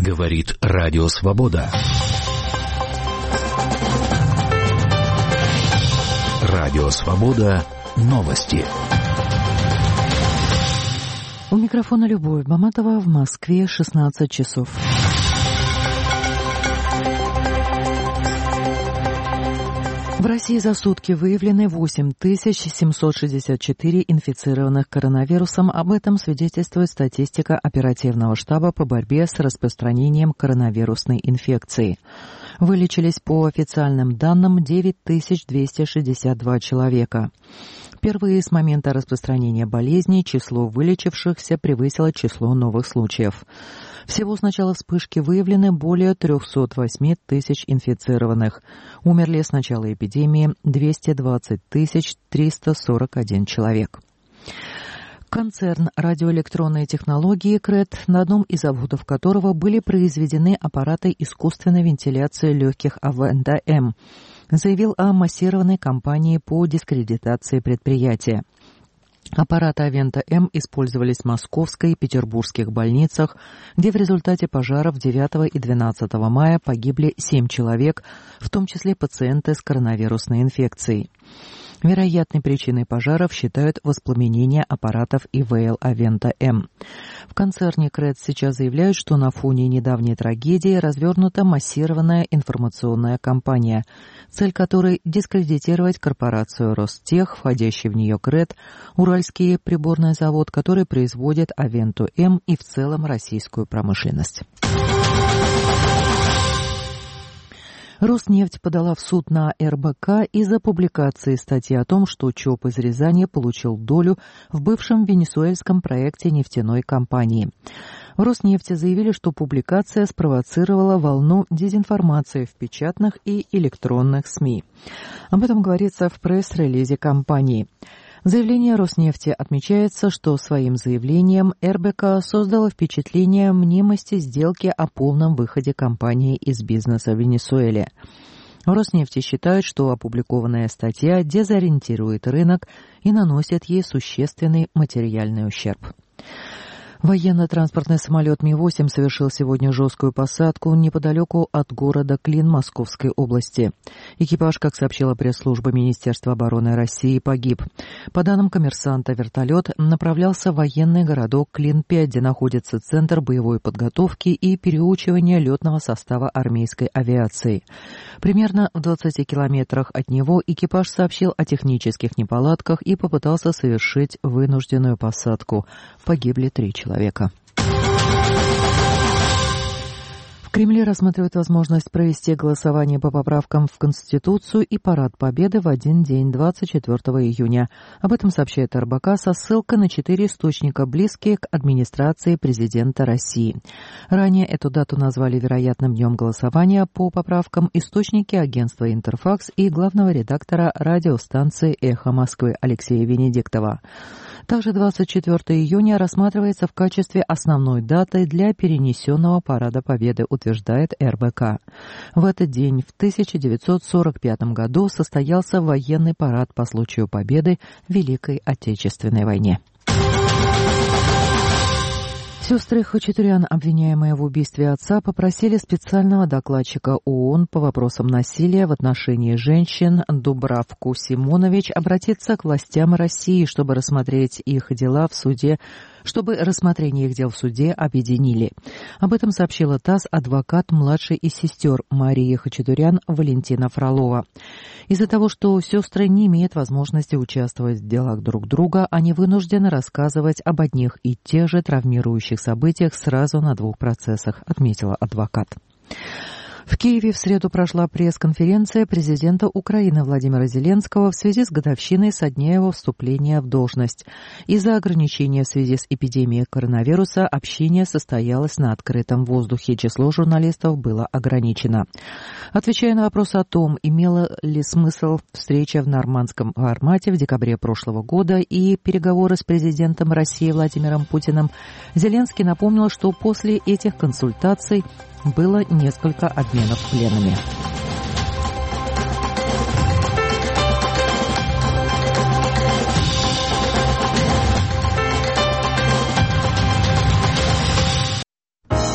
Говорит Радио Свобода. Радио Свобода. Новости. У микрофона Любовь Баматова, в Москве 16 часов. В России за сутки выявлены 8764 инфицированных коронавирусом. Об этом свидетельствует статистика оперативного штаба по борьбе с распространением коронавирусной инфекции. Вылечились по официальным данным 9262 человека. Впервые с момента распространения болезни число вылечившихся превысило число новых случаев. Всего с начала вспышки выявлены более 308 тысяч инфицированных. Умерли с начала эпидемии 220 341 человек. Концерн радиоэлектронные технологии КРЭД, на одном из заводов которого были произведены аппараты искусственной вентиляции легких Авента М, заявил о массированной кампании по дискредитации предприятия. Аппараты Авента М использовались в Московской и Петербургских больницах, где в результате пожаров 9 и 12 мая погибли 7 человек, в том числе пациенты с коронавирусной инфекцией. Вероятной причиной пожаров считают воспламенение аппаратов ИВЛ Авента М. В концерне КРЭД сейчас заявляют, что на фоне недавней трагедии развернута массированная информационная кампания, цель которой – дискредитировать корпорацию Ростех, входящий в нее КРЭД, Уральский приборный завод, который производит Авенту М и в целом российскую промышленность. Роснефть подала в суд на РБК из-за публикации статьи о том, что ЧОП из Рязани получил долю в бывшем венесуэльском проекте нефтяной компании. В Роснефти заявили, что публикация спровоцировала волну дезинформации в печатных и электронных СМИ. Об этом говорится в пресс-релизе компании. В заявлении Роснефти отмечается, что своим заявлением РБК создало впечатление мнимости сделки о полном выходе компании из бизнеса в Венесуэле. В Роснефти считают, что опубликованная статья дезориентирует рынок и наносит ей существенный материальный ущерб. Военно-транспортный самолет Ми-8 совершил сегодня жесткую посадку неподалеку от города Клин Московской области. Экипаж, как сообщила пресс-служба Министерства обороны России, погиб. По данным «Коммерсанта», вертолет направлялся в военный городок Клин-5, где находится Центр боевой подготовки и переучивания летного состава армейской авиации. Примерно в 20 километрах от него экипаж сообщил о технических неполадках и попытался совершить вынужденную посадку. Погибли 3 человека. В Кремле рассматривают возможность провести голосование по поправкам в Конституцию и парад Победы в один день, 24 июня. Об этом сообщает РБК со ссылкой на 4 источника, близкие к администрации президента России. Ранее эту дату назвали вероятным днем голосования по поправкам источники агентства «Интерфакс» и главного редактора радиостанции «Эхо Москвы» Алексея Венедиктова. Также 24 июня рассматривается в качестве основной даты для перенесенного парада Победы, утверждает РБК. В этот день в 1945 году состоялся военный парад по случаю победы в Великой Отечественной войне. Сестры Хачатурян, обвиняемые в убийстве отца, попросили специального докладчика ООН по вопросам насилия в отношении женщин Дубравку Симонович обратиться к властям России, чтобы рассмотреть их дела в суде, чтобы рассмотрение их дел в суде объединили. Об этом сообщила ТАСС адвокат младшей из сестер Марии Хачатурян Валентина Фролова. Из-за того, что сестры не имеют возможности участвовать в делах друг друга, они вынуждены рассказывать об одних и тех же травмирующих событиях сразу на 2 процессах, отметила адвокат. В Киеве в среду прошла пресс-конференция президента Украины Владимира Зеленского в связи с годовщиной со дня его вступления в должность. Из-за ограничения в связи с эпидемией коронавируса общение состоялось на открытом воздухе. Число журналистов было ограничено. Отвечая на вопрос о том, имела ли смысл встреча в нормандском формате в декабре прошлого года и переговоры с президентом России Владимиром Путиным, Зеленский напомнил, что после этих консультаций было несколько обменов пленами.